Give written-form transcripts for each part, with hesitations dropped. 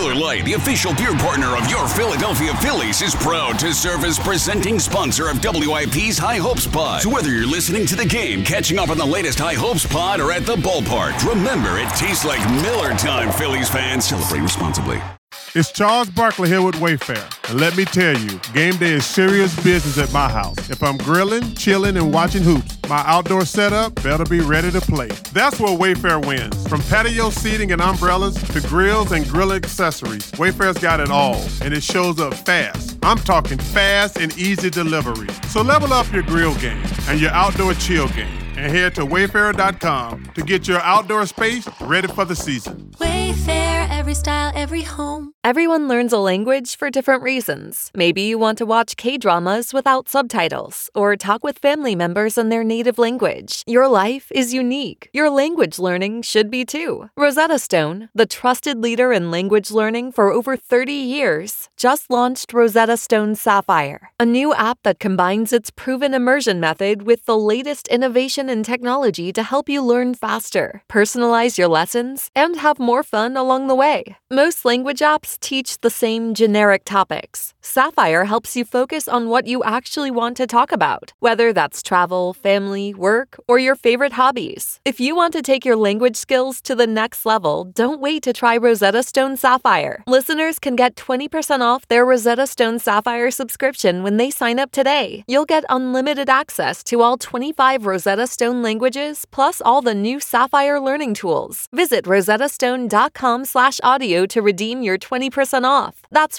Miller Lite, the official beer partner of your Philadelphia Phillies, is proud to serve as presenting sponsor of WIP's High Hopes Pod. So whether you're listening to the game, catching up on the latest High Hopes Pod, or at the ballpark, remember, it tastes like Miller time, Phillies fans. Celebrate responsibly. It's Charles Barkley here with Wayfair. And let me tell you, game day is serious business at my house. If I'm grilling, chilling, and watching hoops, my outdoor setup better be ready to play. That's where Wayfair wins. From patio seating and umbrellas to grills and grill accessories, Wayfair's got it all, and it shows up fast. I'm talking fast and easy delivery. So level up your grill game and your outdoor chill game, and head to Wayfair.com to get your outdoor space ready for the season. Wayfair, every style, every home. Everyone learns a language for different reasons. Maybe you want to watch K-dramas without subtitles or talk with family members in their native language. Your life is unique. Your language learning should be too. Rosetta Stone, the trusted leader in language learning for over 30 years, just launched Rosetta Stone Sapphire, a new app that combines its proven immersion method with the latest innovation and technology to help you learn faster, personalize your lessons, and have more fun along the way. Most language apps teach the same generic topics. Sapphire helps you focus on what you actually want to talk about, whether that's travel, family, work, or your favorite hobbies. If you want to take your language skills to the next level, don't wait to try Rosetta Stone Sapphire. Listeners can get 20% off their Rosetta Stone Sapphire subscription when they sign up today. You'll get unlimited access to all 25 Rosetta Stone languages, plus all the new Sapphire learning tools. Visit rosettastone.com/audio to redeem your 20% off. That's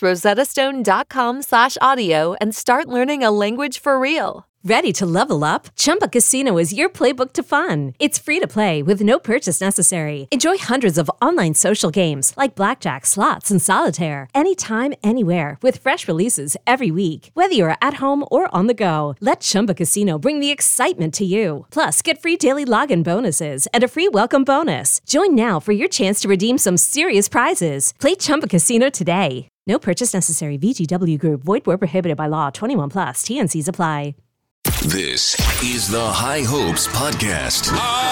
rosettastone.com/audio and start learning a language for real. Ready to level up? Chumba Casino is your playbook to fun. It's free to play with no purchase necessary. Enjoy hundreds of online social games like blackjack, slots, and solitaire anytime, anywhere with fresh releases every week. Whether you're at home or on the go, let Chumba Casino bring the excitement to you. Plus, get free daily login bonuses and a free welcome bonus. Join now for your chance to redeem some serious prizes. Play Chumba Casino today. No purchase necessary. VGW Group. Void where prohibited by law. 21 plus. TNCs apply. This is the High Hopes Podcast.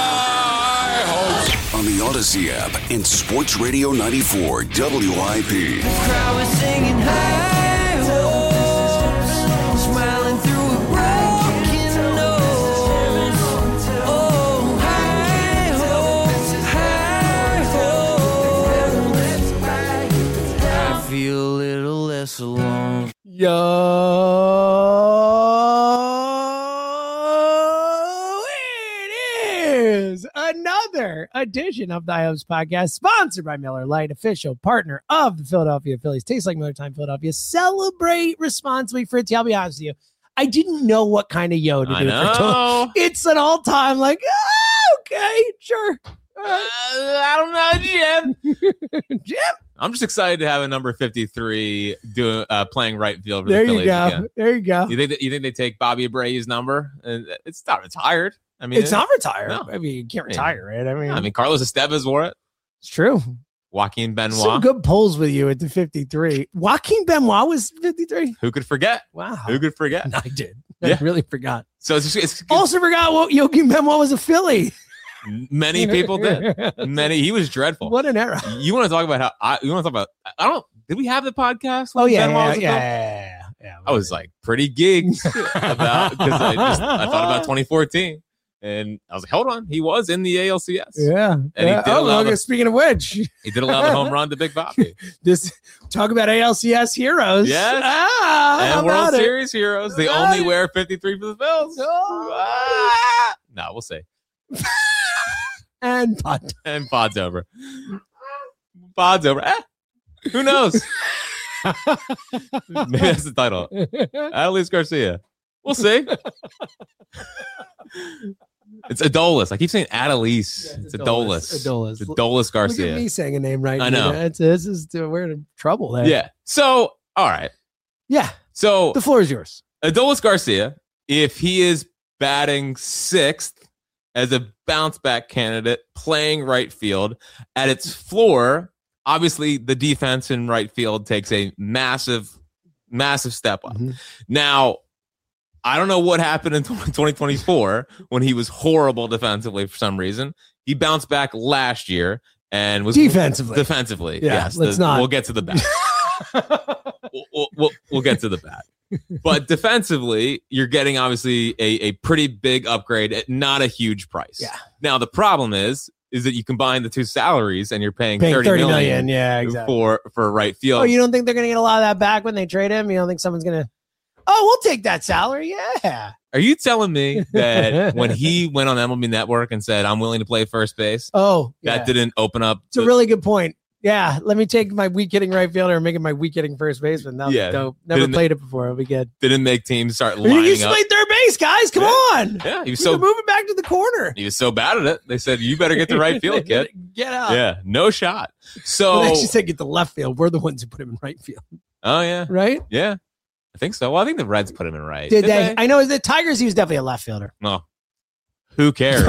High Hopes. On the Odyssey app and Sports Radio 94 WIP. The crowd was singing high hopes, smiling through a broken nose. Oh, high hopes, high hopes. I feel a little less alone. Another edition of the High Hopes Podcast, sponsored by Miller Lite, official partner of the Philadelphia Phillies. Tastes like Miller Time Philadelphia. Celebrate responsibly. Fritzy, I'll be honest with you, I didn't know what kind of yo to do. It's an all-time like, okay, sure. I don't know, Jim. Jim? I'm just excited to have a number 53 playing right field for There the Phillies again. There you go. You think they take Bobby Abreu's number? It's not retired. I mean, it's not retired. No. I mean, you can't retire it. I mean, Carlos Estevez wore it. It's true. Joaquin Benoit. Some good polls with you at the 53. Joaquin Benoit was 53. Who could forget? Wow. Who could forget? I did. I really forgot. So it's also forgot what Joaquin Benoit was a Philly. Many people did. He was dreadful. What an era. You want to talk about did we have the podcast? Oh, yeah. I was like pretty gigged about, because I thought about 2014. And I was like, hold on. He was in the ALCS. Yeah. And he did speaking of which, he did allow the home run to Big Bobby. Talk about ALCS heroes. Yes. And World Series heroes. They only wear 53 for the Bills. No, we'll see. And pod's over. Pod's over. Who knows? Maybe that's the title. Adolis Garcia. We'll see. It's Adolis. I keep saying Adolis. Yeah, it's Adolis. Adolis. It's Adolis Garcia. Look at me saying a name right. I know. We're in trouble there. Yeah. So, all right. Yeah. So the floor is yours. Adolis Garcia, if he is batting sixth as a bounce back candidate, playing right field at its floor, obviously the defense in right field takes a massive step up. Mm-hmm. Now, I don't know what happened in 2024 when he was horrible defensively for some reason. He bounced back last year. and was defensively. Yeah, yes. let's not. We'll get to the bat. we'll get to the bat. But defensively, you're getting obviously a pretty big upgrade at not a huge price. Yeah. Now the problem is that you combine the two salaries and you're paying 30 million. Yeah, exactly. For right field. Oh, you don't think they're going to get a lot of that back when they trade him? You don't think someone's going to? Oh, we'll take that salary. Yeah. Are you telling me that when he went on MLB Network and said, "I'm willing to play first base," that didn't open up? It's a really good point. Yeah, let me take my weak hitting right fielder and make it my weak hitting first baseman. That was dope. Never played it before. It'll be good. Didn't make teams start lining up. You used to play third base, guys. Come on. Yeah, he was moving back to the corner. He was so bad at it. They said, "You better get to right field, kid. Get out." Yeah, no shot. So they actually said get to left field. We're the ones who put him in right field. Oh yeah, right. Yeah, I think so. Well, I think the Reds put him in right. Did they? I know the Tigers. He was definitely a left fielder. No, who cares?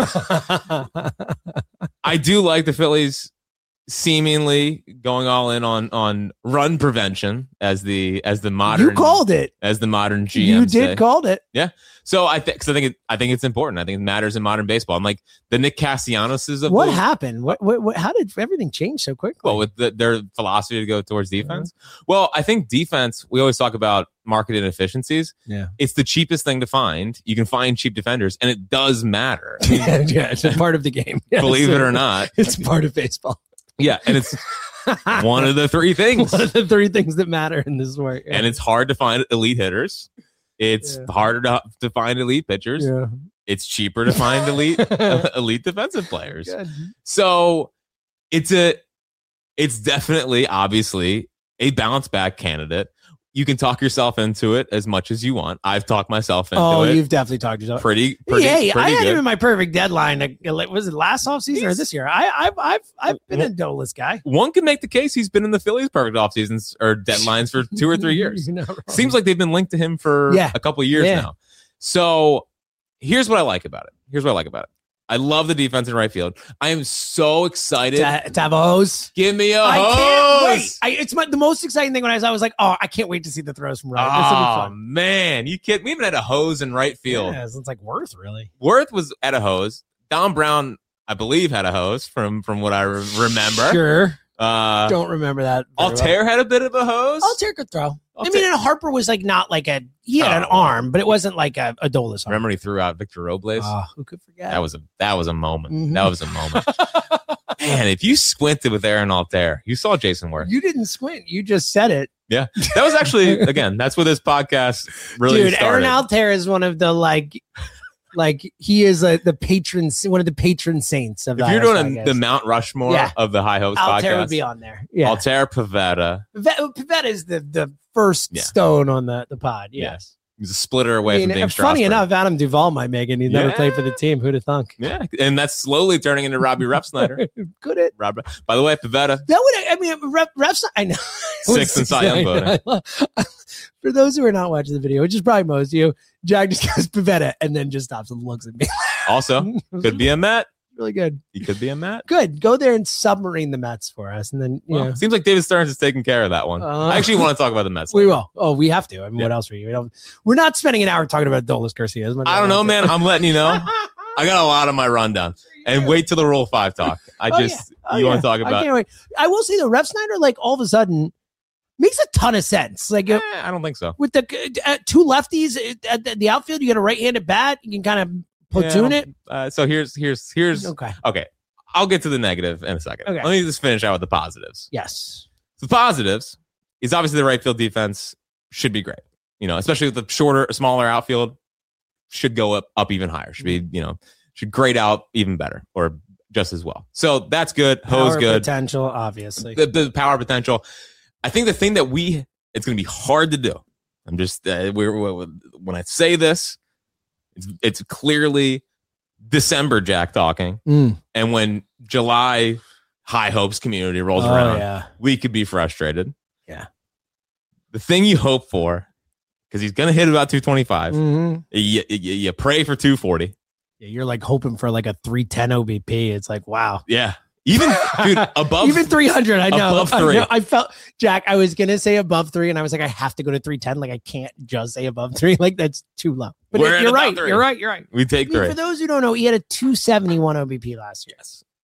I do like the Phillies seemingly going all in on run prevention as the modern. You called it as the modern GM. You did called it. Yeah. So I think it's important. I think it matters in modern baseball. I'm like the Nick Castellanos of what happened? What? How did everything change so quickly? Well, with their philosophy to go towards defense. Well, I think defense. We always talk about market inefficiencies. Yeah, it's the cheapest thing to find. You can find cheap defenders, and it does matter. I mean, yeah, it's a part of the game. Yes. Believe it or not, it's part of baseball. Yeah, and it's one of the three things. One of the three things that matter in this sport. Yeah. And it's hard to find elite hitters. It's harder to find elite pitchers. Yeah. It's cheaper to find elite defensive players. Good. So it's definitely obviously a bounce back candidate. You can talk yourself into it as much as you want. I've talked myself into it. Oh, you've definitely talked yourself. Pretty I had good. him in my perfect deadline. Was it last offseason or this year? I've been a Dolis guy. One can make the case he's been in the Phillies' perfect offseasons or deadlines for 2 or 3 years. Seems like they've been linked to him for a couple of years now. So here's what I like about it. I love the defense in right field. I am so excited to have a hose. Give me a hose. Can't wait. It's the most exciting thing when I was like, oh, I can't wait to see the throws from right. Oh, man. You kidding? We even had a hose in right field. Yeah, it's like Worth, really. Worth was at a hose. Don Brown, I believe, had a hose from what I remember. Sure. Don't remember that. Altair had a bit of a hose. Altair could throw. I mean, and Harper was like not like he had an arm, but it wasn't like a Dolis arm. Remember he threw out Victor Robles? Oh, who could forget? That was a moment. Mm-hmm. That was a moment. Man, if you squinted with Aaron Altair, you saw Jason Worth. You didn't squint. You just said it. Yeah. That was actually, again, that's where this podcast really started. Aaron Altair is one of the like he is the patron, one of the patron saints of. If you're doing the Mount Rushmore of the High Hopes podcast, Altair would be on there. Yeah, Altair, Pivetta. Pivetta is the first stone on the pod. Yes, he's a splitter away from being Strasburg. Funny enough, Adam Duvall might make it. He's never played for the team. Who'd have thunk? Yeah, and that's slowly turning into Robbie Refsnyder. Could it? By the way, Pivetta. That would. I mean, Refsnyder. I know. 6th in Cy Young voting. For those who are not watching the video, which is probably most of you, Jack just goes Pivetta and then just stops and looks at me. Also, could be a Met. Really good. He could be a Met. Good. Go there and submarine the Mets for us. And then, seems like David Stearns is taking care of that one. I actually want to talk about the Mets. We will. Oh, we have to. I mean, what else are you? We're not spending an hour talking about Dolis Garcia. I don't know, man. I'm letting you know. I got a lot of my rundown. And wait till the Rule 5 talk. You want to talk about. I can't wait. I will say, though, Refsnyder, like, all of a sudden, makes a ton of sense. Like, I don't think so. With the two lefties at the outfield, you got a right-handed bat. You can kind of platoon it. So here's okay. I'll get to the negative in a second. Okay. Let me just finish out with the positives. Yes. The positives is obviously the right field defense should be great. Especially with the smaller outfield, should go up even higher. Should be should grade out even better or just as well. So that's good. Hose good. Potential, obviously. The power potential. I think the thing that it's going to be hard to do. I'm just when I say this, it's clearly December Jack talking, and when July High Hopes community rolls around, we could be frustrated. Yeah, the thing you hope for, because he's going to hit about 225. Mm-hmm. You pray for 240. Yeah, you're like hoping for like a 310 OBP. It's like wow. Yeah. Even above even 300, I know. Above 3. I felt Jack. I was gonna say above 3, and I was like, I have to go to 310. Like I can't just say above 3. Like that's too low. But you're right. 3. You're right. We take 3. For those who don't know, he had a 271 OBP last year. Yes,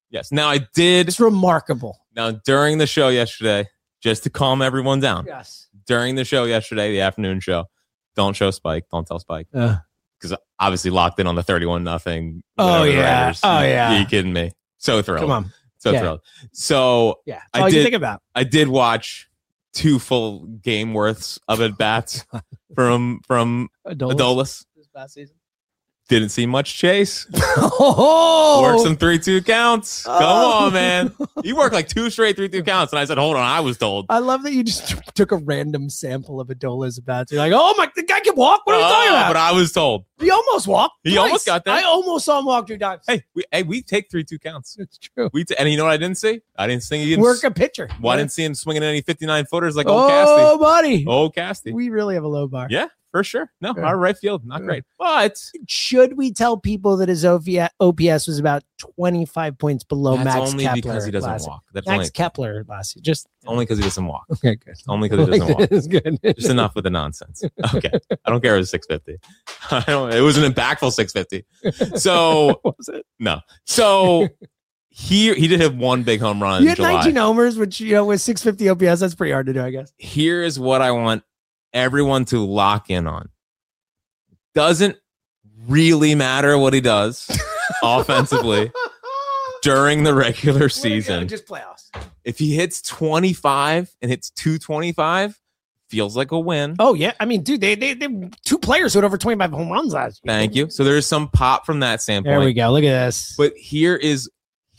Yes. Now I did. It's remarkable. Now during the show yesterday, just to calm everyone down. Yes. During the show yesterday, the afternoon show, don't show Spike. Don't tell Spike. Because obviously locked in on the 31-0. Oh, yeah. Raiders. Oh, yeah. Are you kidding me? So thrilled. Come on. So thrilled. So yeah, that's all you think about. I did watch 2 full game worths of at bats from Adolis. This past season. Didn't see much chase. Oh, Worked some 3-2 counts. Come on, man. He worked like 2 straight 3-2 counts. And I said, hold on, I was told. I love that you just took a random sample of Adola's bats. You're like, oh my, the guy can walk? What are you talking about? But I was told. He almost walked. He twice. almost got there. I almost saw him walk 2 times. Hey, we take 3-2 counts. It's true. And you know what I didn't see? I didn't see him Work a pitcher. Well, I didn't see him swinging any 59-footers like old Oh, Casty. buddy. Old Casty. We really have a low bar. Yeah, for sure. No, Yeah. our right field, not great. But Should we tell people that his OPS was about 25 points below that's Max only Kepler because he doesn't last walk. That's Max Kepler last year. Just only because he doesn't walk. okay, good. Only because he doesn't walk. It's good. Just enough with the nonsense. Okay. I don't care if it was 650. It was an impactful 650. So Was it? no. So he did have 1 big home run You in had July. 19 homers, which with 650 OPS, that's pretty hard to do, I guess. Here is what I want everyone to lock in on. Doesn't really matter what he does offensively during the regular season. Just playoffs. If he hits 25 and hits 225, feels like a win. Oh yeah, I mean, dude, they 2 players who had over 25 home runs last year. Thank you. So there's some pop from that standpoint. There we go. Look at this. But here is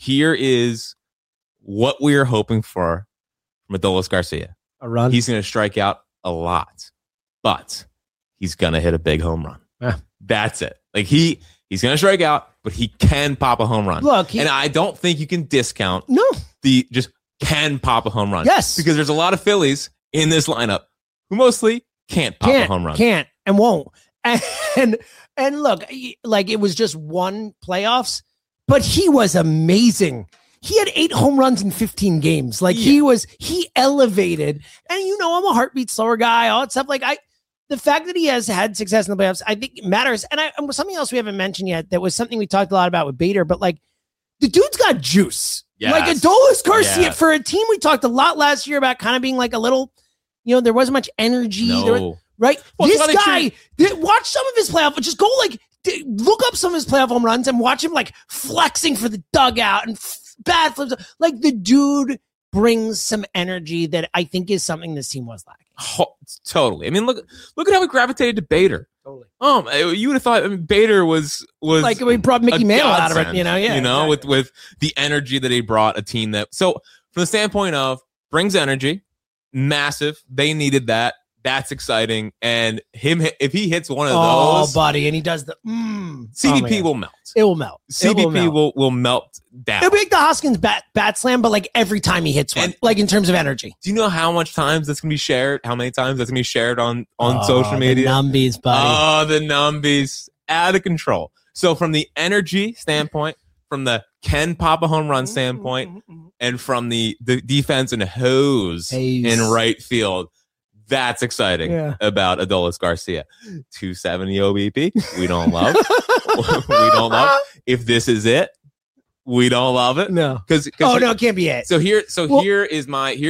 what we are hoping for from Adolis Garcia. A run. He's going to strike out a lot, but he's going to hit a big home run. Yeah. That's it. Like he's going to strike out, but he can pop a home run. Look, and I don't think you can discount no. the just can pop a home run. Yes. Because there's a lot of Phillies in this lineup who mostly can't pop a home run. Can't and won't. And look, like it was just 1 playoffs, but he was amazing. He had 8 home runs in 15 games. Like he elevated. And I'm a heartbeat slower guy, all that stuff. Like the fact that he has had success in the playoffs, I think matters. And something else we haven't mentioned yet that was something we talked a lot about with Bader, but like the dude's got juice. Yes. Like Adolis Garcia Yes. for a team we talked a lot last year about kind of being like a little, there wasn't much energy. No. Right? Well, This it's not guy, watch some of his playoff, just go look up some of his playoff home runs and watch him like flexing for the dugout and bad flips. Like the dude brings some energy that I think is something this team was lacking. Oh, totally. I mean, look at how we gravitated to Bader. Totally. You would have thought Bader was like we brought Mickey a Mantle out of it, godsend, exactly. with the energy that he brought a team that. So from the standpoint of brings energy, massive. They needed that. That's exciting. And if he hits one of those, buddy, and he does the CBP will melt. It will melt. CBP will melt down. It'll be like the Hoskins bat slam, but like every time he hits one, And- like in terms of energy. Do you know how much times that's gonna be shared? How many times that's gonna be shared on social media? The numbies, buddy. Oh, the numbies out of control. So from the energy standpoint, from the can pop a home run standpoint, and from the defense and hose in right field, that's exciting about Adolis Garcia. 270 OBP. We don't love. We don't love. If this is it, we don't love it. No. Because no, it can't be it. Here's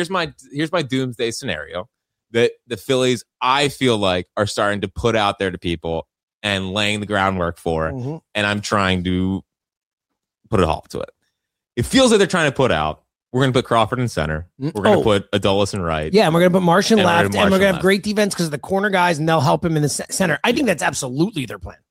my doomsday scenario that the Phillies, I feel like, are starting to put out there to people and laying the groundwork for, and I'm trying to put a halt to it. It feels like they're trying to put out, we're going to put Crawford in center. We're going to put Adolis in right. Yeah, and we're going to put Marsh in left, and we're going to have left. great defense because of the corner guys, and they'll help him in the center. I think that's absolutely their plan.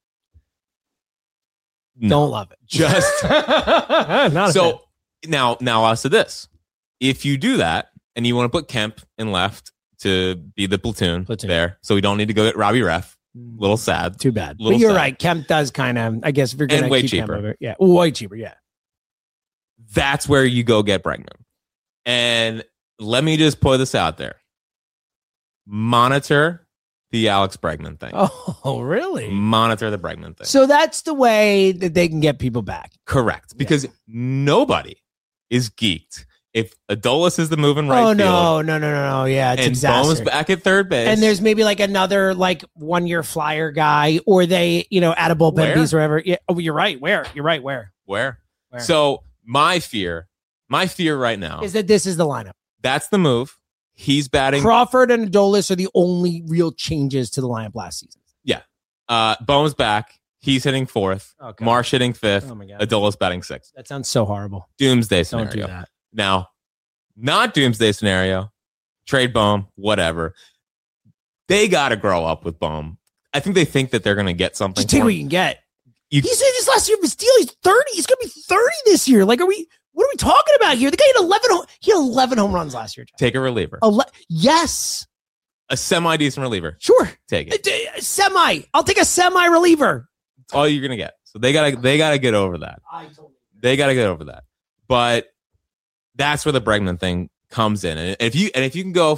No. Don't love it. Just Not so now I'll say this. If you do that and you want to put Kemp in left to be the platoon. There, so we don't need to go get Robbie Ref. Little sad. Too bad. Little But you're sad. right. Kemp does kind of, I guess, if you're going to way keep cheaper. Kemp over, yeah, way cheaper. Yeah. That's where you go get Bregman. And let me just put this out there. Monitor the Alex Bregman thing. Oh, really? Monitor the Bregman thing. So that's the way that they can get people back. Correct. Because nobody is geeked if Adolis is the move in right field. No. Yeah, it's and exasperating. Bohm's back at third base. And there's maybe like another like 1 year flyer guy, or they, add a bullpen Where? piece or whatever. Yeah. Oh, you're right. Where? You're right. Where? Where? So My fear right now is that this is the lineup. That's the move. He's batting. Crawford and Adolis are the only real changes to the lineup last season. Yeah. Bohm's back. He's hitting 4th. Okay. Marsh hitting 5th. Oh my God. Adolis batting 6th. That sounds so horrible. Doomsday scenario. Don't do that. Now, not doomsday scenario. Trade Bohm, whatever. They got to grow up with Bohm. I think they think that they're going to get something. Just take what you can get. You- He said this last year was steal. He's 30. He's going to be 30 this year. Like, what are we talking about here? The guy had 11 home runs last year. John. Take a reliever. Yes. A semi-decent reliever. Sure. Take it. Semi. I'll take a semi reliever. It's all you're going to get. So they gotta get over that. They got to get over that. But that's where the Bregman thing comes in. And if you can go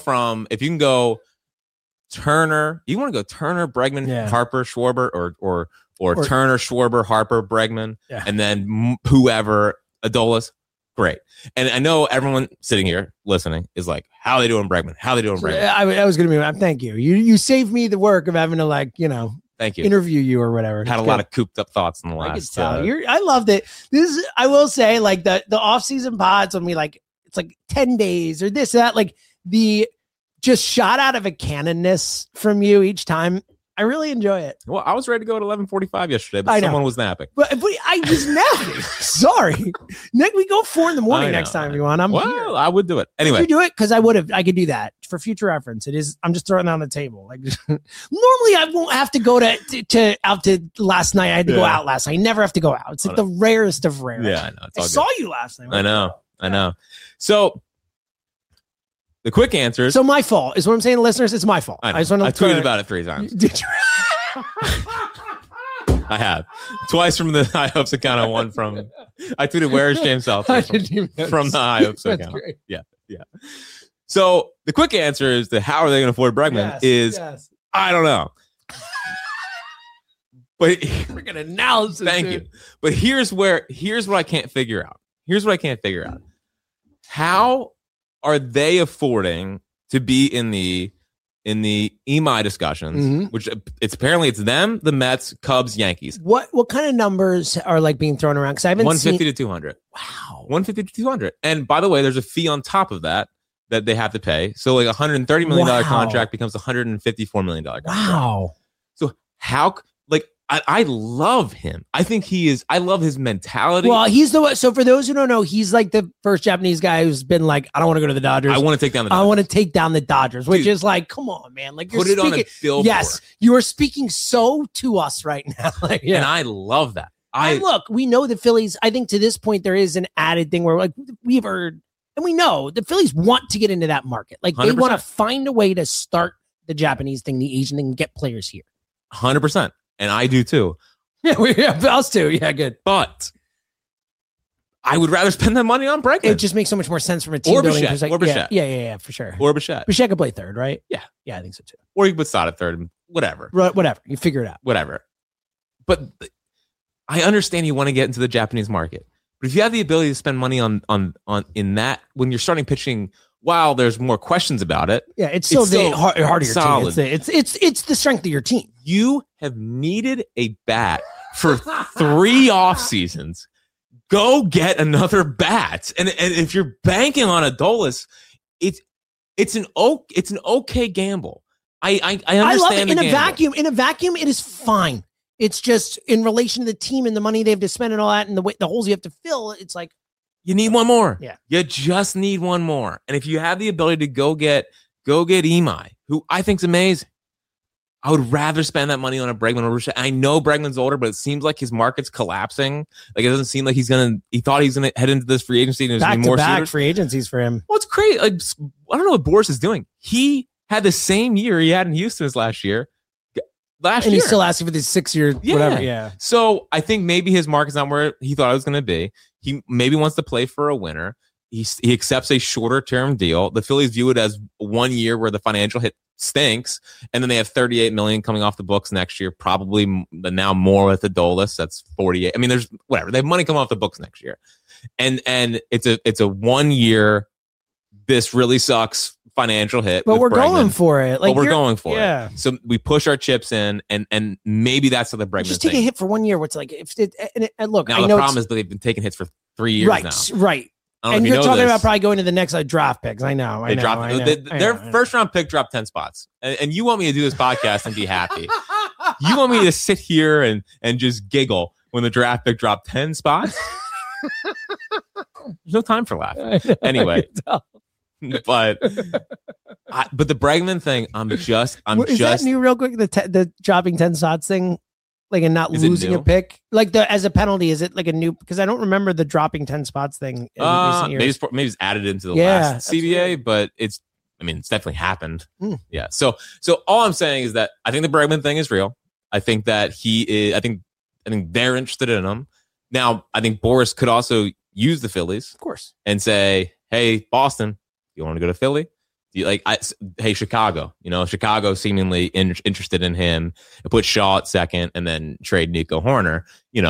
Turner, you want to go Turner, Bregman, Harper, Schwarber, or Turner, Schwarber, Harper, Bregman, and then whoever, Adolis, great. And I know everyone sitting here listening is like, how are they doing Bregman? How are they doing Bregman? I was going to be, thank you. You saved me the work of having to thank you. Interview you or whatever. Had a lot of cooped up thoughts in the last. I loved it. I will say, like the off-season pods when we it's like 10 days or this, that, like the just shot out of a cannonness from you each time. I really enjoy it. Well, I was ready to go at 11:45 yesterday, but someone was napping. But I was napping. Sorry. Nick, we go 4 a.m. next time if you want. Here. I would do it. Anyway. Would you do it? Because I could do that for future reference. I'm just throwing it on the table. Like normally I won't have to go out to last night. I had to go out last night. I never have to go out. It's like the rarest of rare. Yeah, I know. I saw you last night. I know. So the quick answer is... So my fault is what I'm saying to listeners. It's my fault. I tweeted about it 3 times. Did you? I have. Twice from the High Hopes account and one from... I tweeted, where is James Seltzer? From the High Hopes account. Great. Yeah. So the quick answer is to how are they going to afford Bregman I don't know. But freaking analysis. Thank you. But here's what I can't figure out. How are they affording to be in the EMI discussions, which it's them, the Mets, Cubs, Yankees? What kind of numbers are like being thrown around? Because I haven't 150 to 200. Wow. 150 to 200. And by the way, there's a fee on top of that they have to pay. So like $130 million contract becomes $154 million contract. Wow. So how I love him. I think I love his mentality. Well, he's the one. So for those who don't know, he's like the first Japanese guy who's been like, I don't want to go to the Dodgers. I want to take down the Dodgers. I want to take down the Dodgers, which is like, come on, man. Like put it on a billboard. Yes, you are speaking so to us right now. And I love that. Look, we know the Phillies. I think to this point, there is an added thing where like we've heard, and we know the Phillies want to get into that market. Like 100%. They want to find a way to start the Japanese thing, the Asian thing, and get players here. 100%. And I do too. Yeah, us too. Yeah, good. But I would rather spend that money on Bregman. It just makes so much more sense from a team building perspective. Bichette. Yeah, for sure. Or Bichette. Bichette could play third, right? Yeah, I think so too. Or you put Stott at third. Whatever. Whatever. You figure it out. Whatever. But I understand you want to get into the Japanese market. But if you have the ability to spend money on in that when you're starting pitching, while there's more questions about it, it's still the heart of your solid team. It's the strength of your team. You have needed a bat for 3 off seasons. Go get another bat, and if you're banking on Adolis, it's an okay gamble. I understand. I love it. In a vacuum, it is fine. It's just in relation to the team and the money they have to spend and all that, and the holes you have to fill. It's like you need one more. Yeah, you just need one more. And if you have the ability to go get Imai, who I think's amazing, I would rather spend that money on a Bregman or Bichette. I know Bregman's older, but it seems like his market's collapsing. Like it doesn't seem like he thought he's gonna head into this free agency and there's gonna be more back free agencies for him. Well, it's crazy. Like I don't know what Boris is doing. He had the same year he had in Houston as last year. And he's still asking for this 6 year whatever. Yeah. So I think maybe his market's not where he thought it was going to be. He maybe wants to play for a winner. He accepts a shorter term deal. The Phillies view it as 1 year where the financial hit stinks, and then they have $38 million coming off the books next year. Probably now more with Adolis. That's 48. I mean, there's whatever. They have money coming off the books next year, and it's a 1 year. This really sucks financial hit, but we're going for it. Like we're going for it. So we push our chips in, and maybe that's how the Bregman just take a hit for 1 year. What's like look? Now the problem is that they've been taking hits for 3 years right, now. right. I don't know And if you you're know talking this. about probably going to the next draft picks. I know. Their first round pick dropped 10 spots. And you want me to do this podcast and be happy. You want me to sit here and just giggle when the draft pick dropped 10 spots? There's no time for laughing. Anyway. But the Bregman thing, Is that new real quick? The dropping 10 spots thing, like, and not losing a pick, like as a penalty. Is it like a new? Because I don't remember the dropping 10 spots thing in recent years. Maybe it's added into the last CBA, absolutely. but it's definitely happened. Yeah. So all I'm saying is that I think the Bregman thing is real. I think that he is. I think they're interested in him. Now, I think Boris could also use the Phillies, of course, and say, "Hey, Boston, you want to go to Philly? Hey, Chicago, Chicago seemingly interested in him. Put Shaw at second and then trade Nico Horner.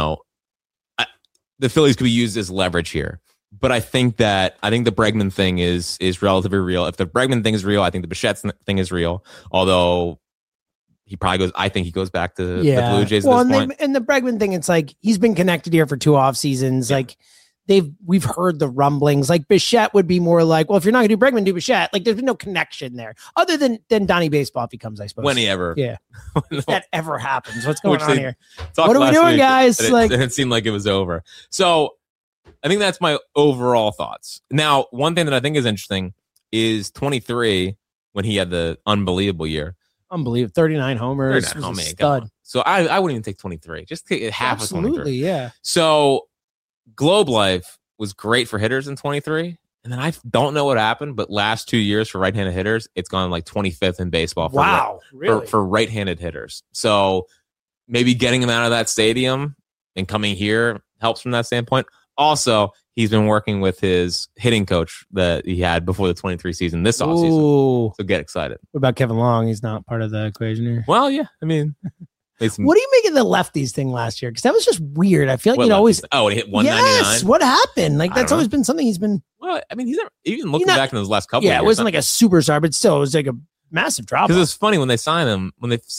The Phillies could be used as leverage here. But I think the Bregman thing is relatively real. If the Bregman thing is real, I think the Bichette thing is real. Although he probably goes, I think he goes back to the Blue Jays at this point. And the Bregman thing, it's like he's been connected here for 2 off seasons. Yeah. Like we've heard the rumblings. Like Bichette would be more like, well, if you're not gonna do Bregman, do Bichette. Like there's been no connection there, other than Donnie Baseball if he comes, I suppose. When he ever, if that ever happens. What's going on here? What are we doing, guys? It seemed like it was over. So I think that's my overall thoughts. Now, one thing that I think is interesting is 23 when he had the unbelievable year. Unbelievable. 39 homers. 39, was a stud. So I wouldn't even take 23. Just take half of 23. Absolutely, yeah. So Globe Life was great for hitters in 23. And then I don't know what happened, but last 2 years for right-handed hitters, it's gone like 25th in baseball for right-handed hitters. So maybe getting him out of that stadium and coming here helps from that standpoint. Also, he's been working with his hitting coach that he had before the 23 season this offseason. So get excited. What about Kevin Long? He's not part of the equation here. Well, yeah. I mean, what do you make of the lefties thing last year? Because that was just weird. I feel like he'd always. Oh, it hit 199. Yes. What happened? Like that's always been something he's been. Well, I mean, he's never even looking back in those last couple. Yeah, of years, it wasn't like a superstar, but still, it was like a massive drop. Because it's funny when they signed him.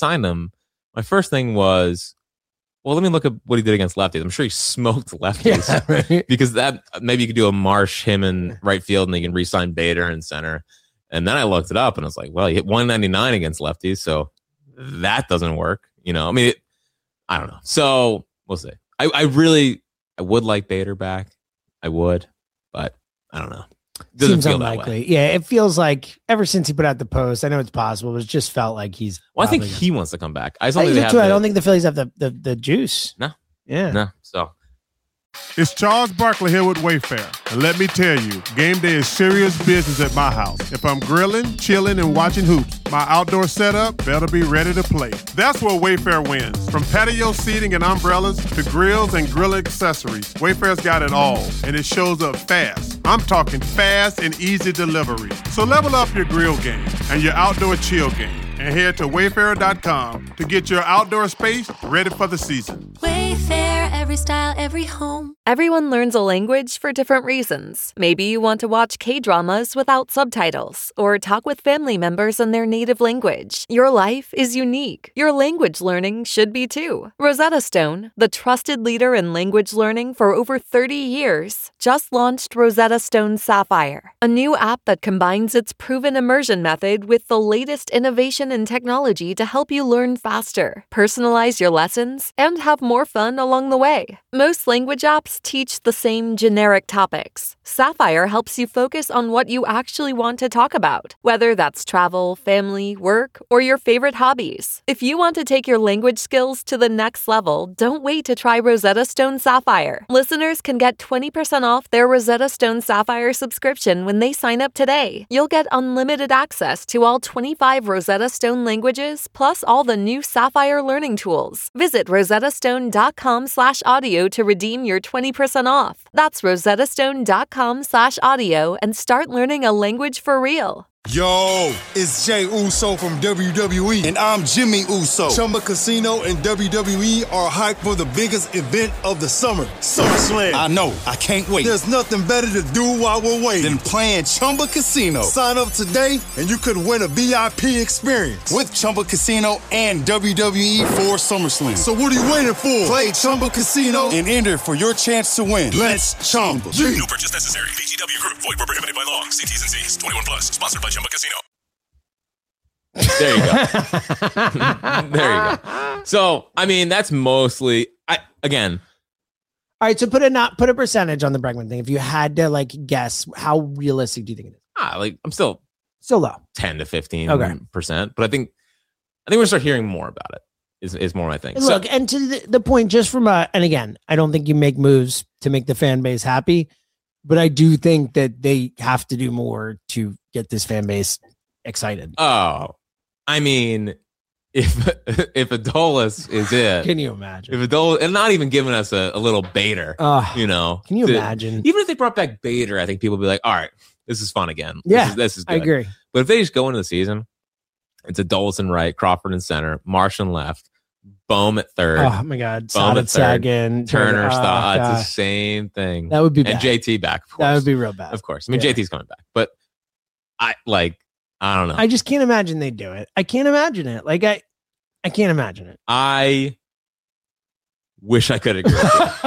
My first thing was, well, let me look at what he did against lefties. I'm sure he smoked lefties. Yeah, right. Because that maybe you could do a Marsh, him in right field, and they can re-sign Bader in center. And then I looked it up, and I was like, well, he hit 199 against lefties, so that doesn't work. I mean, I don't know. So we'll see. I would like Bader back. I would, but I don't know. Seems unlikely. Yeah, it feels like ever since he put out the post, I know it's possible, but it just felt like he's. Well, I think he wants to come back. I don't think the Phillies have the juice. No. Yeah. No. So. It's Charles Barkley here with Wayfair. And let me tell you, game day is serious business at my house. If I'm grilling, chilling, and watching hoops, my outdoor setup better be ready to play. That's where Wayfair wins. From patio seating and umbrellas to grills and grill accessories, Wayfair's got it all, and it shows up fast. I'm talking fast and easy delivery. So level up your grill game and your outdoor chill game, and head to wayfair.com to get your outdoor space ready for the season. Wayfair, every style, every home. Everyone learns a language for different reasons. Maybe you want to watch K-dramas without subtitles or talk with family members in their native language. Your life is unique. Your language learning should be too. Rosetta Stone, the trusted leader in language learning for over 30 years, just launched Rosetta Stone Sapphire, a new app that combines its proven immersion method with the latest innovation and technology to help you learn faster, personalize your lessons, and have more fun along the way. Most language apps teach the same generic topics. Sapphire helps you focus on what you actually want to talk about, whether that's travel, family, work, or your favorite hobbies. If you want to take your language skills to the next level, don't wait to try Rosetta Stone Sapphire. Listeners can get 20% off their Rosetta Stone Sapphire subscription when they sign up today. You'll get unlimited access to all 25 Rosetta Stone languages, plus all the new Sapphire learning tools. Visit rosettastone.com/audio to redeem your 20% off. That's rosettastone.com/audio and start learning a language for real. Yo, it's Jay Uso from WWE, and I'm Jimmy Uso. Chumba Casino and WWE are hyped for the biggest event of the summer, SummerSlam. I know, I can't wait. There's nothing better to do while we're waiting than playing Chumba Casino. Sign up today, and you could win a VIP experience with Chumba Casino and WWE for SummerSlam. So what are you waiting for? Play Chumba Casino and enter for your chance to win. Let's Chumba. No purchase necessary. VGW Group. Void where prohibited by law. See T's and C's. 21 plus. Sponsored by Chumba Casino. There you go. There you go. So, I mean, that's mostly, again. All right, so put a percentage on the Bregman thing. If you had to like guess, how realistic do you think it is? I'm still low, 10 to 15%. But I think we'll start hearing more about it. Is more my thing. And look, and to the point, just from and again, I don't think you make moves to make the fan base happy, but I do think that they have to do more to get this fan base excited. Oh, I mean, if Adolis is it, can you imagine? If Adolis, and not even giving us a little Bader, can you imagine? Even if they brought back Bader, I think people would be like, all right, this is fun again. Yeah, this is good. I agree. But if they just go into the season, it's Adolis in right, Crawford in center, Marsh in left, Bohm at third. Oh my God, Bohm at third, Sagan, Turner, Stott. It's the same thing. That would be and bad. JT back. Of course. That would be real bad. Of course. I mean, JT's coming back, but I don't know. I just can't imagine they do it. I can't imagine it. Like I can't imagine it. I wish I could agree.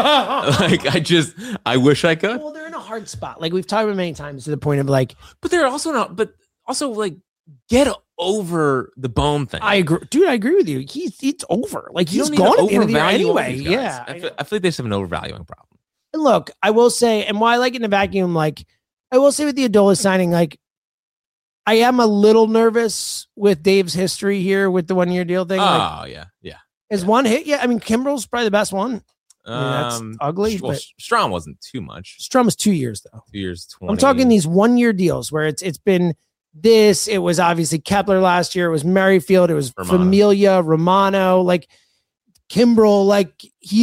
I wish I could. Well, they're in a hard spot. Like we've talked about many times to the point of like, but they're also not. But also like, get over the Bohm thing. I agree, dude. I agree with you. It's over. Like he's gone at the end of the year anyway. Yeah, I feel like they just have an overvaluing problem. And look, I will say, and why I like it in a vacuum, like I will say with the Adolis signing, like I am a little nervous with Dave's history here with the 1 year deal thing. Yeah. Is one hit? Yeah, I mean Kimbrel's probably the best one. That's ugly. Well, but Strom wasn't too much. Strom was 2 years though. 2 years, 20. I'm talking these 1 year deals where it's been this. It was obviously Kepler last year. It was Merrifield. It was Familia, Romano. Like Kimbrel. Like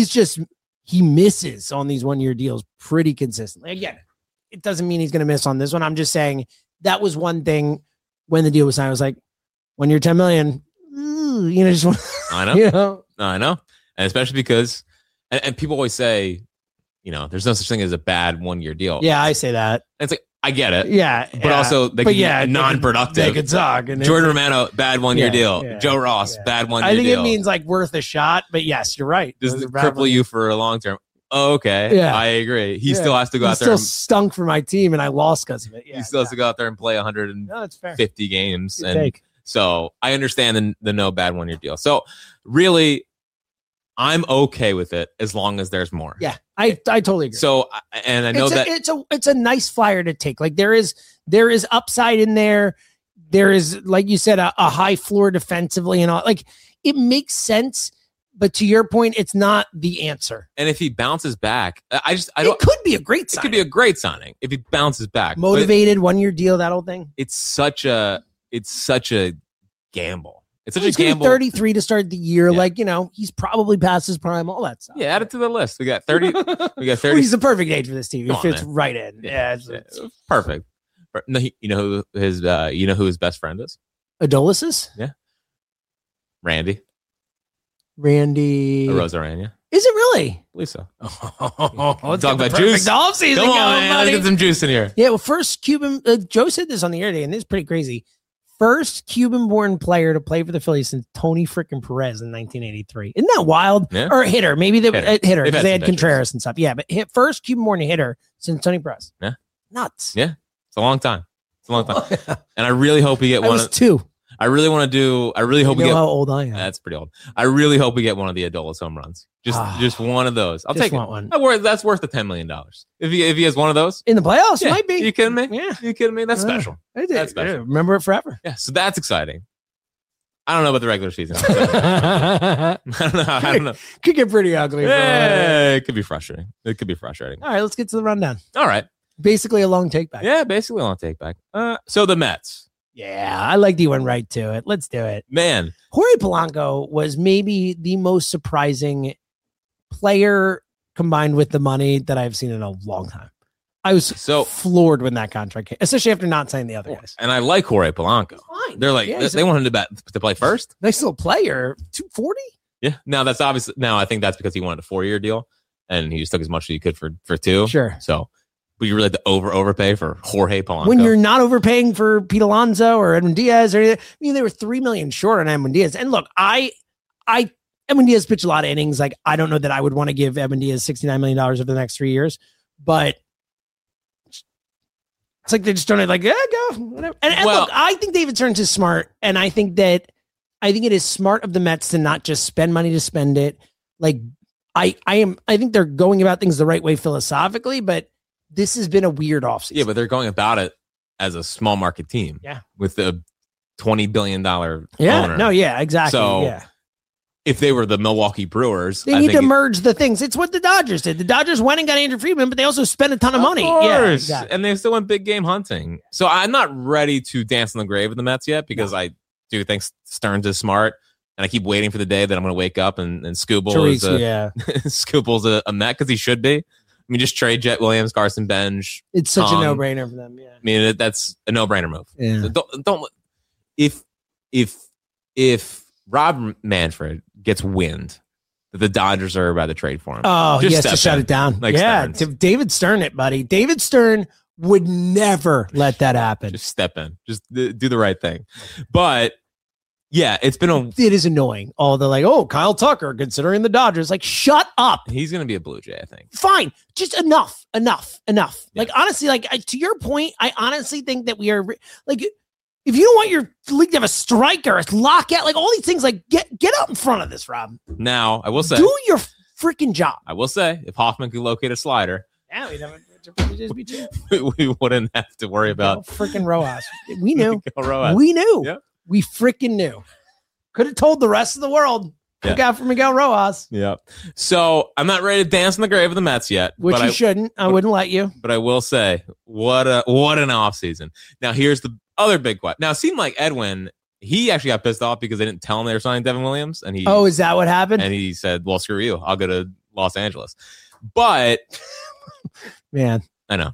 he misses on these 1 year deals pretty consistently. Again, it doesn't mean he's going to miss on this one. I'm just saying that was one thing when the deal was signed. I was like, 1 year, 10 million. Just I know. I know. And especially because, and people always say, there's no such thing as a bad 1 year deal. Yeah, I say that. And it's like, I get it. Yeah. But also, they can be non-productive. They could talk. And Jordan Romano, bad 1 year deal. Yeah, Joe Ross, bad 1 year deal. I think it means like worth a shot, but yes, you're right. Does it cripple you for a long term? Oh, okay. Yeah. I agree. He still has to go out there. Still stunk for my team and I lost because of it. Yeah, he still has to go out there and play 150 games. Good and take. So I understand the no bad 1 year deal. So really, I'm okay with it as long as there's more. Yeah, I totally agree. So, and I know it's a nice flyer to take. Like there is upside in there. There is, like you said, a high floor defensively and all. Like it makes sense. But to your point, it's not the answer. And if he bounces back, it could be a great signing. It could be a great signing if he bounces back. Motivated 1 year deal, that whole thing. It's such a gamble. It's such a He's gamble. 33 to start the year. Yeah. Like, he's probably past his prime, all that stuff. Yeah, add it to the list. We got 30. Well, he's the perfect age for this team. He fits right in. Yeah, it's perfect. No, you know who his best friend is? Adolis's? Yeah. Randy Is Arozarena. it really? I believe so. Let's talk about juice. Offseason. Come on, man. Let's get some juice in here. Yeah, well, first Cuban, Joe said this on the air today, and this is pretty crazy. First Cuban-born player to play for the Phillies since Tony freaking Perez in 1983. Isn't that wild? Yeah. Or hitter. Maybe hitter because they had pitchers. Contreras and stuff. Yeah, but first Cuban-born hitter since Tony Perez. Yeah. Nuts. Yeah. It's a long time. And I really hope we get one. I was two. I really want to do. I really hope we get. How old I am? That's pretty old. I really hope we get one of the Adolis home runs. Just one of those. I'll take it. One. That's worth the $10 million. If he has one of those in the playoffs, might be. You kidding me? Yeah, you kidding me? That's special. That's special. Remember it forever. Yeah, so that's exciting. I don't know about the regular season. I don't know. Could get pretty ugly. Yeah, it could be frustrating. All right, let's get to the rundown. All right. Basically a long take back. Yeah, basically a long take back. So the Mets. Yeah, I like you went right to it. Let's do it. Man. Jorge Polanco was maybe the most surprising player combined with the money that I've seen in a long time. I was So- floored when that contract came, especially after not signing the other guys. And I like Jorge Polanco. Fine. They're like, Yeah, they want him to play first. Nice little player. 240. Yeah. Now that's obviously, now I think that's because he wanted a 4-year deal and he just took as much as he could for 2. Sure. So, but you really had to overpay for Jorge Polanco. When you're not overpaying for Pete Alonso or Edwin Diaz or anything, I mean, they were $3 million short on Edwin Diaz. And look, Edwin Diaz pitched a lot of innings. Like, I don't know that I would want to give Edwin Diaz $69 million over the next 3 years, but it's like they just don't like, yeah, go, whatever. And Well- look, I think David Stearns is smart, and I think it is smart of the Mets to not just spend money to spend it. Like, I think they're going about things the right way philosophically, but this has been a weird offseason. Yeah, but they're going about it as a small market team. Yeah. With a $20 billion yeah, owner. no, yeah, exactly. So, yeah. if they were the Milwaukee Brewers, They need to merge the things. It's what the Dodgers did. The Dodgers went and got Andrew Friedman, but they also spent a ton of money. course. Yeah, exactly. And they still went big game hunting. So I'm not ready to dance on the grave of the Mets yet because I do think Stearns is smart. And I keep waiting for the day that I'm going to wake up and Skubal is Skubal's a Met because he should be. I mean, just trade Jet Williams, Carson Bench. It's such a no-brainer for them. Yeah. I mean, that's a no-brainer move. Yeah. So don't if Rob Manfred gets wind that the Dodgers are about to trade for him, Oh, he has step to shut in, it down. like Yeah, Stearns. to David Stern it, buddy. David Stern would never let that happen. Just step in, just do the right thing. But yeah, it's been It is annoying. All the like, oh, Kyle Tucker considering the Dodgers. Like, shut up. he's going to be a Blue Jay, I think. Fine. Just enough. Like, honestly, like to your point, I honestly think that we are like, if you don't want your league to have a striker, a lockout, like all these things, like get out in front of this, Rob. Now, I will say, Do your freaking job. I will say, if Hoffman could locate a slider, Yeah, we'd have just be chill. we wouldn't have to worry about Freaking Rojas. We knew. Miguel Rojas. We knew. Yep. We freaking knew. Could have told the rest of the world. Look Yeah. out for Miguel Rojas. Yeah. So I'm not ready to dance on the grave of the Mets yet, Which but you shouldn't. I wouldn't let you. But I will say, what an offseason. Now, here's the other big question. Now, it seemed like Edwin, he actually got pissed off because they didn't tell him they were signing Devin Williams. And Oh, is that what happened? and he said, well, screw you. I'll go to Los Angeles. But Man. I know.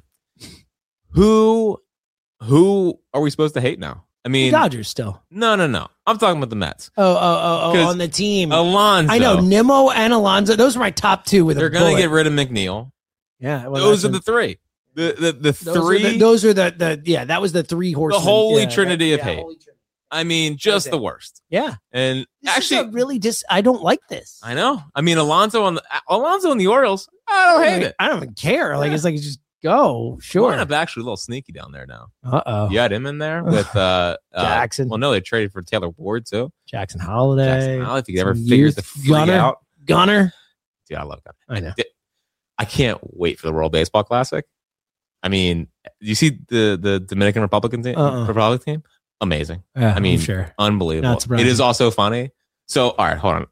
Who are we supposed to hate now? I The mean, Dodgers still. no. I'm talking about the Mets. Oh, 'Cause on the team. Alonso. I know. Nimmo and Alonso. Those are my top two with They're a going bullet. to get rid of McNeil. Yeah. well, Those that's are the three. The those three. Those are the yeah, that was the three horsemen. holy Yeah, trinity of yeah, hate. holy trinity. I mean, just Okay. the worst. Yeah. And This actually, is a really I don't like this. I know. I mean, Alonso and the Orioles. I don't hate it. I don't even care. Like, it's like, just go. Sure. Lineup actually a little sneaky down there now. Uh-oh. You had him in there with Jackson. Well, no, they traded for Taylor Ward too. Jackson Holiday. Jackson Holiday, if you ever some figures the youth. freak out. Gunner. Dude, I love Gunner. I know. I can't wait for the World Baseball Classic. I mean, you see the Dominican Republic team? Amazing. Yeah, I mean, I'm sure. unbelievable. Not surprising. It is also funny. So, all right, hold on.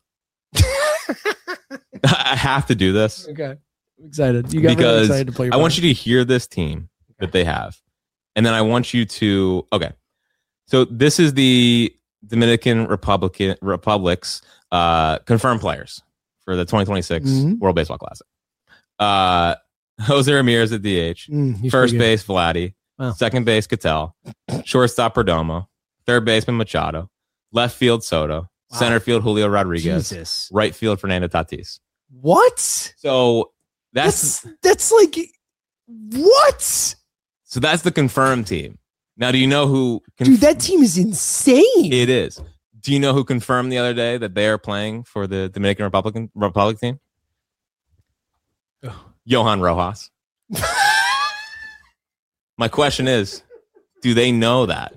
I have to do this Okay. I'm excited. You got really because excited to play your I want part. you to hear this team that they have. And then I want you to, okay. So this is the Dominican Republic's confirmed players for the 2026 Mhm. World Baseball Classic. Jose Ramirez at DH. He's First pretty good. base, Vladdy. Wow. Second base, Cattell. Shortstop, Perdomo. Third baseman, Machado. Left field, Soto. Wow. Center field, Julio Rodriguez. Jesus. Right field, Fernando Tatis. What? So that's like what? so that's the confirmed team. Now, do you know who? Dude, that team is insane. It is. Do you know who confirmed the other day that they are playing for the Dominican Republic team? Johan Rojas. My question is, do they know that?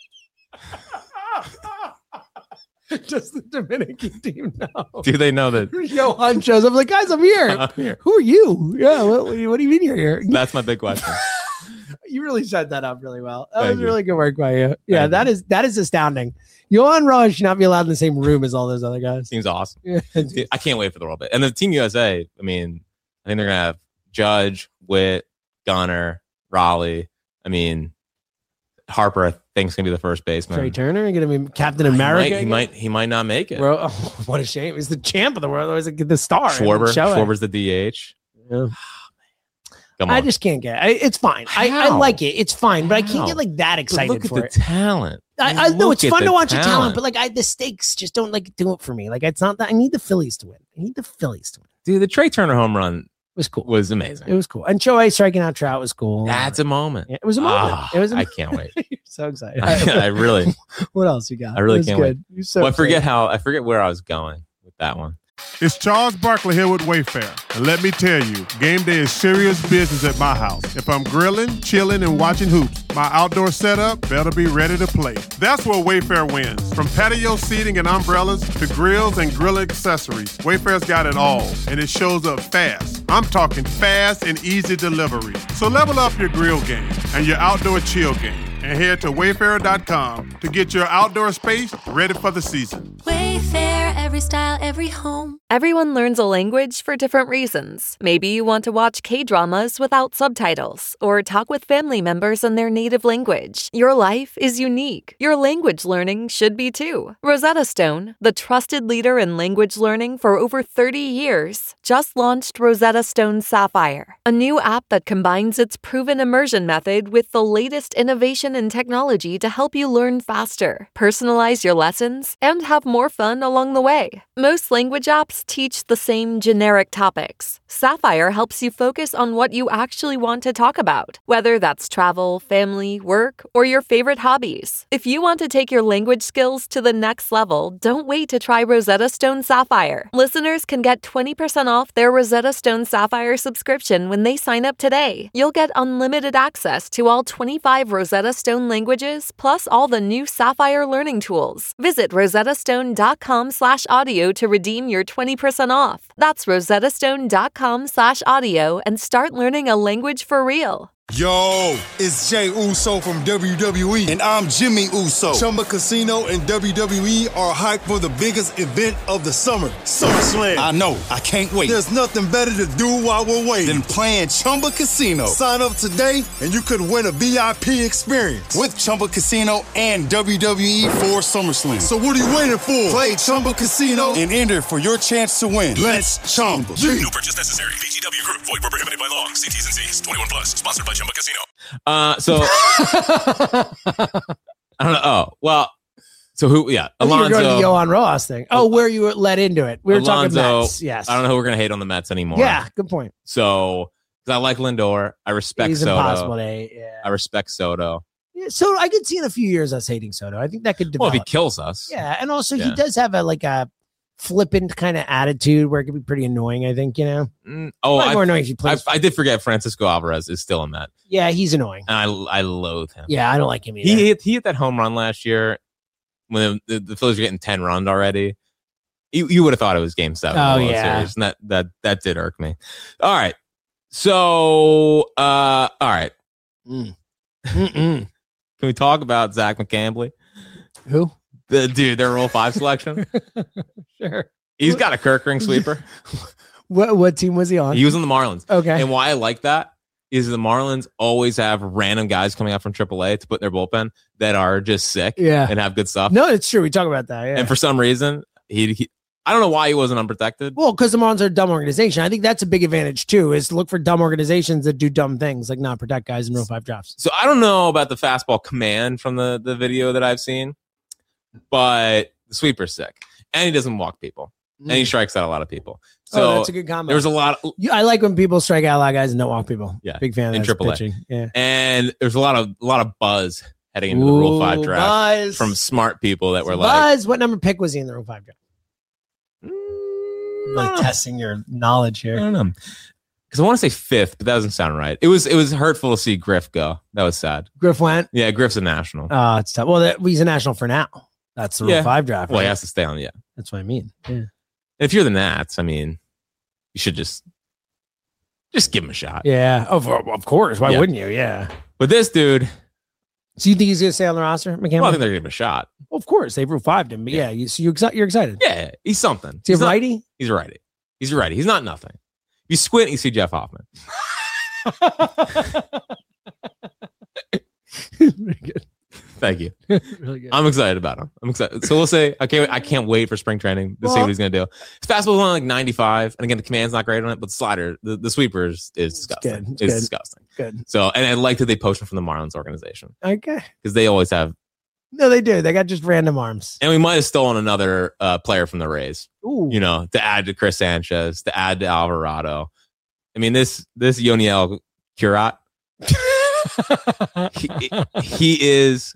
Does the Dominican team know? Do they know that? Johan shows up like, guys, I'm here. I'm here. Who are you? Yeah, what do you mean you're here? That's my big question. You really set that up really well. That Thank was you. really good work by you. Yeah, Thank that is astounding. Johan Rojas should not be allowed in the same room as all those other guys. Seems awesome. Yeah. Dude, I can't wait for the World Cup. And the Team USA, I mean, I think they're going to have Judge, Witt, Gunner, Raleigh. I mean, Harper, I think, is going to be the first baseman. Trey Turner going to be Captain America. He might not make it. Bro, oh, what a shame. He's the champ of the world. Always like the star. Schwarber's the DH. Yeah. Come on. I just can't get it. It's fine. I like it. It's fine, but I can't get like that excited look for at the talent. I know it's fun to watch the talent, but like the stakes just don't like do it for me. Like it's not that I need the Phillies to win. Dude, the Trey Turner home run was cool. Was amazing. It was cool. And Shohei striking out Trout was cool. That's a moment. Yeah, it was a moment. I can't wait. You're so excited. I really. What else you got? I really can't wait. You're so I forget where I was going with that one. It's Charles Barkley here with Wayfair. And let me tell you, game day is serious business at my house. If I'm grilling, chilling, and watching hoops, my outdoor setup better be ready to play. That's where Wayfair wins. From patio seating and umbrellas to grills and grill accessories, Wayfair's got it all, and it shows up fast. I'm talking fast and easy delivery. So level up your grill game and your outdoor chill game, and head to wayfair.com to get your outdoor space ready for the season. Wayfair, every style, every home. Everyone learns a language for different reasons. Maybe you want to watch K-dramas without subtitles or talk with family members in their native language. Your life is unique. Your language learning should be too. Rosetta Stone, the trusted leader in language learning for over 30 years, just launched Rosetta Stone Sapphire, a new app that combines its proven immersion method with the latest innovation and technology to help you learn faster, personalize your lessons, and have more fun along the way. Most language apps teach the same generic topics. Sapphire helps you focus on what you actually want to talk about, whether that's travel, family, work, or your favorite hobbies. If you want to take your language skills to the next level, don't wait to try Rosetta Stone Sapphire. Listeners can get 20% off their Rosetta Stone Sapphire subscription when they sign up today. You'll get unlimited access to all 25 Rosetta Stone languages, plus all the new Sapphire learning tools. Visit rosettastone.com/audio to redeem your 20% off. That's rosettastone.com/audio and start learning a language for real. Yo, it's Jay Uso from WWE, and I'm Jimmy Uso. Chumba Casino and WWE are hyped for the biggest event of the summer, SummerSlam. I know, I can't wait. There's nothing better to do while we're waiting than playing Chumba Casino. Sign up today, and you could win a VIP experience with Chumba Casino and WWE for SummerSlam. So what are you waiting for? Play Chumba Casino and enter for your chance to win. Let's Chumba. No purchase necessary. VGW Group. Void where prohibited by law. See T's and C's. 21 plus. Sponsored by Chumba Casino. So I don't know. Oh, well. So who? Yeah, Alonso. You're going to the Johan Rojas thing. Oh, where you were let into it. We were talking Mets. Yes. I don't know who we're going to hate on the Mets anymore. Yeah, good point. So, because I like Lindor, I respect He's Soto. Impossible to hate. Yeah. I respect Soto. Yeah, Soto, I could see in a few years us hating Soto. I think that could develop. Well, if he kills us. Yeah, and also he does have a flippant kind of attitude where it could be pretty annoying, I think, more annoying if he plays. I did forget Francisco Alvarez is still in that. Yeah, he's annoying. And I loathe him. Yeah, I don't like him either. He hit that home run last year when the Phillies were getting 10 runs already. You would have thought it was game 7. Oh, yeah. Series, and that did irk me. All right. So, all right. Can we talk about Zach McCambley? Who? The dude, their Rule 5 selection. Sure. He's got a Kirk ring sweeper. What team was he on? He was on the Marlins. Okay. And why I like that is the Marlins always have random guys coming out from AAA to put in their bullpen that are just sick and have good stuff. No, it's true. We talk about that. Yeah. And for some reason, he I don't know why he wasn't unprotected. Well, because the Marlins are a dumb organization. I think that's a big advantage too, is to look for dumb organizations that do dumb things, like not protect guys in Rule 5 drafts. So I don't know about the fastball command from the video that I've seen, but the sweeper's sick. And he doesn't walk people. And he strikes out a lot of people. So that's a good combo. There was a lot of, I like when people strike out a lot of guys and don't walk people. Yeah. Big fan of that pitching. Yeah. And there's a lot of buzz heading into the Rule 5 draft from smart people that were Buzz, what number pick was he in the Rule 5 draft? Like testing your knowledge here. I don't know. Because I want to say 5th, but that doesn't sound right. It was hurtful to see Griff go. That was sad. Griff went? Yeah, Griff's a national. Oh, it's tough. Well, he's a national for now. That's the Rule 5 draft. Well, right? he has to stay on, That's what I mean. Yeah. If you're the Nats, I mean, you should just give him a shot. Yeah. Of course. Why wouldn't you? Yeah. But this dude. So you think he's going to stay on the roster, McCambley? Well, I think they're going to give him a shot. Well, of course. They've Rule 5'd him. But yeah, you're excited. Yeah, he's something. Is he a righty? He's a righty. He's a righty. He's not nothing. If you squint, you see Jeff Hoffman. Very good. Thank you. Really good. I'm excited about him. I'm excited. So we'll say I can't wait for spring training to see what he's gonna do. His fastball's only like 95, and again the command's not great on it, but the slider, the sweeper is disgusting. It's disgusting. Good. So, and I like that they poached him from the Marlins organization Okay. because they always have. No, they do. They got just random arms. And we might have stolen another player from the Rays. Ooh. You know, to add to Chris Sanchez, to add to Alvarado. I mean, this Yoniel Curat, he is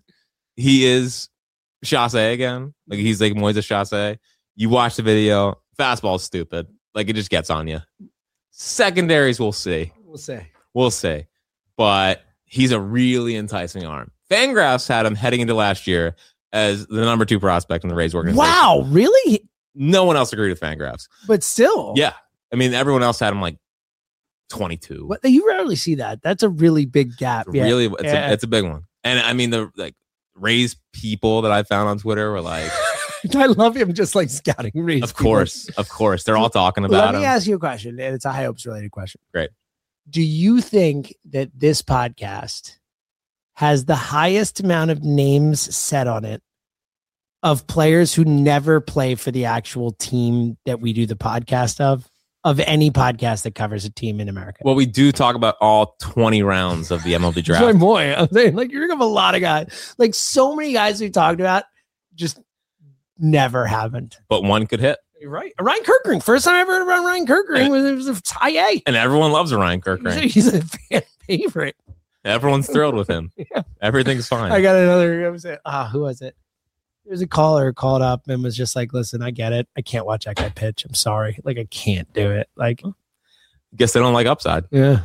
Chassé again. Like he's like Moises Chassé. You watch the video, fastball's stupid. Like it just gets on you. Secondaries, we'll see. We'll see. But he's a really enticing arm. Fangraphs had him heading into last year as the number 2 prospect in the Rays organization. Wow, really? No one else agreed with Fangraphs. But still. Yeah. I mean, everyone else had him like 22. But you rarely see that. That's a really big gap. It's a big one. And I mean, the like Rays people that I found on Twitter were like, I love him just like scouting Rays. Of course. They're all talking about him. Let me ask you a question, and it's a High Hopes related question. Great. Do you think that this podcast has the highest amount of names set on it of players who never play for the actual team that we do the podcast of any podcast that covers a team in America? Well, we do talk about all 20 rounds of the MLB draft. That's my point. I'm saying, like, you're gonna have a lot of guys. Like, so many guys we talked about just never happened. But one could hit. You're right. Ryan Kirkering. First time I ever heard about Ryan Kirkering was a high A. And everyone loves a Ryan Kirkering. He's a fan favorite. Everyone's thrilled with him. Yeah. Everything's fine. I got another. Who was it? There's a caller who called up and was just like, listen, I get it. I can't watch that guy pitch. I'm sorry. Like, I can't do it. Like, guess they don't like upside. Yeah.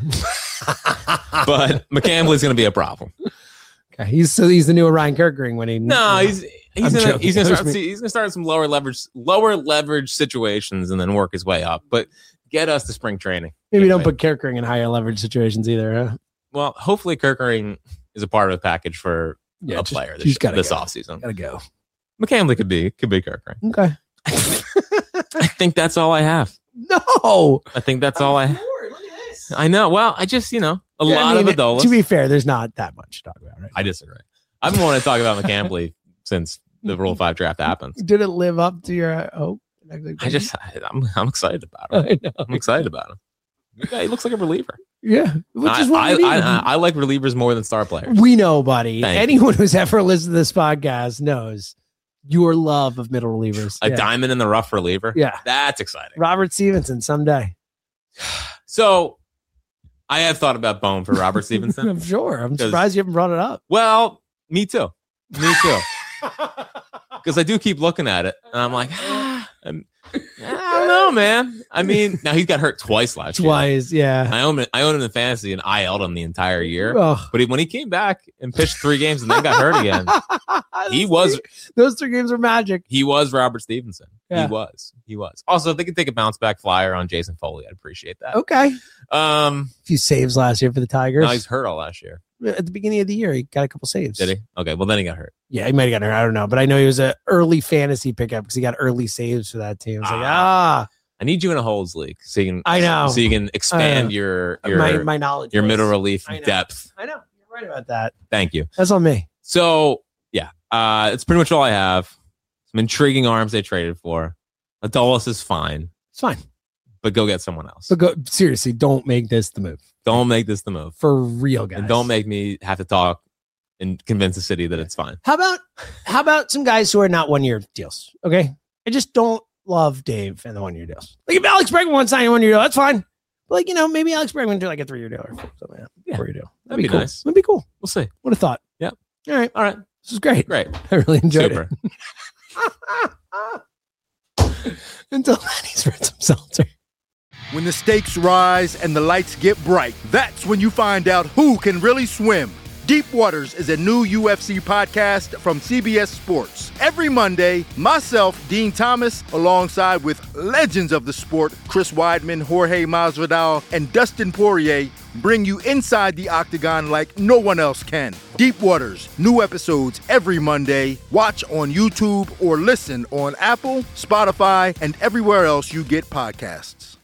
But McCambly's going to be a problem. Okay. He's the new Ryan Kirkering when he. No, he's gonna start some lower leverage situations and then work his way up. But get us to spring training. Maybe don't put Kirkering in higher leverage situations either. Huh? Well, hopefully Kirkering is a part of the package for a player this offseason. Gotta go. McCambly could be Kirkering. Okay. I think that's all I have. No. I think that's all I have. Look at this. I know. Well, I just, of Adolis. To be fair, there's not that much to talk about, right? I disagree. I've been wanting to talk about McCambly since the Rule 5 draft happens. Did it live up to your hope? I'm excited about him. I'm excited about him. He looks like a reliever. Yeah. Which is what I like relievers more than star players. We know, buddy. Thank Anyone who's ever listened to this podcast knows your love of middle relievers. A diamond in the rough reliever. Yeah. That's exciting. Robert Stevenson someday. So I have thought about Bone for Robert Stevenson. I'm sure. I'm surprised you haven't brought it up. Well, me too. Because I do keep looking at it and I'm like, I don't know, man. I mean, now he got hurt twice last year. Yeah. I own him in fantasy and I IL'd him the entire year. Oh. But when he came back and pitched 3 games and then got hurt again, those 3 games were magic. He was Robert Stevenson. Yeah. He was. Also, if they could take a bounce back flyer on Jason Foley, I'd appreciate that. Okay. A few saves last year for the Tigers. No, he's hurt all last year. At the beginning of the year, he got a couple saves. Did he? Okay, well then he got hurt. Yeah, he might have gotten hurt. I don't know, but I know he was an early fantasy pickup because he got early saves for that team. I was I need you in a holds league so you can expand your my knowledge, your middle relief depth. I know you're right about that. Thank you. That's on me. So yeah, it's pretty much all I have. Some intriguing arms they traded for. Adolis is fine. It's fine, but go get someone else. But seriously, don't make this the move. Don't make this the move. For real, guys. And don't make me have to talk and convince the city that it's fine. How about some guys who are not 1-year deals? Okay. I just don't love Dave and the 1-year deals. Like if Alex Bregman wants to sign a 1-year deal, that's fine. But maybe Alex Bregman do like a 3-year deal or something. Yeah. 4-year deal. That'd be cool. Nice. That'd be cool. We'll see. What a thought. Yeah. All right. This is great. Great. I really enjoyed it. Until then, he's read some seltzer. When the stakes rise and the lights get bright, that's when you find out who can really swim. Deep Waters is a new UFC podcast from CBS Sports. Every Monday, myself, Dean Thomas, alongside with legends of the sport, Chris Weidman, Jorge Masvidal, and Dustin Poirier, bring you inside the octagon like no one else can. Deep Waters, new episodes every Monday. Watch on YouTube or listen on Apple, Spotify, and everywhere else you get podcasts.